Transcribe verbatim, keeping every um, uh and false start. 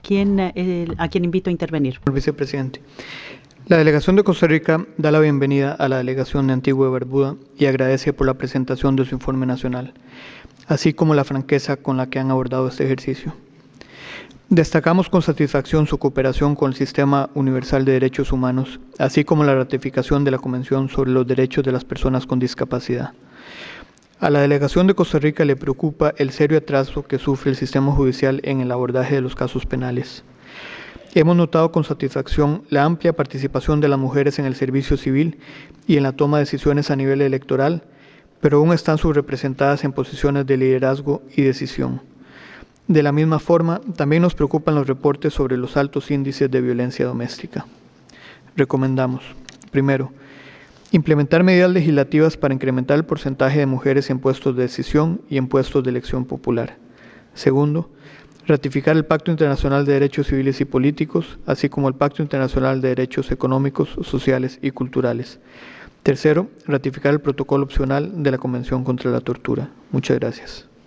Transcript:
quien, eh, a quien invito a intervenir. Señor vicepresidente, la delegación de Costa Rica da la bienvenida a la delegación de Antigua y Barbuda y agradece por la presentación de su informe nacional, así como la franqueza con la que han abordado este ejercicio. Destacamos con satisfacción su cooperación con el Sistema Universal de Derechos Humanos, así como la ratificación de la Convención sobre los Derechos de las Personas con Discapacidad. A la delegación de Costa Rica le preocupa el serio atraso que sufre el sistema judicial en el abordaje de los casos penales. Hemos notado con satisfacción la amplia participación de las mujeres en el servicio civil y en la toma de decisiones a nivel electoral, pero aún están subrepresentadas en posiciones de liderazgo y decisión. De la misma forma, también nos preocupan los reportes sobre los altos índices de violencia doméstica. Recomendamos, primero, implementar medidas legislativas para incrementar el porcentaje de mujeres en puestos de decisión y en puestos de elección popular. Segundo, ratificar el Pacto Internacional de Derechos Civiles y Políticos, así como el Pacto Internacional de Derechos Económicos, Sociales y Culturales. Tercero, ratificar el protocolo opcional de la Convención contra la Tortura. Muchas gracias.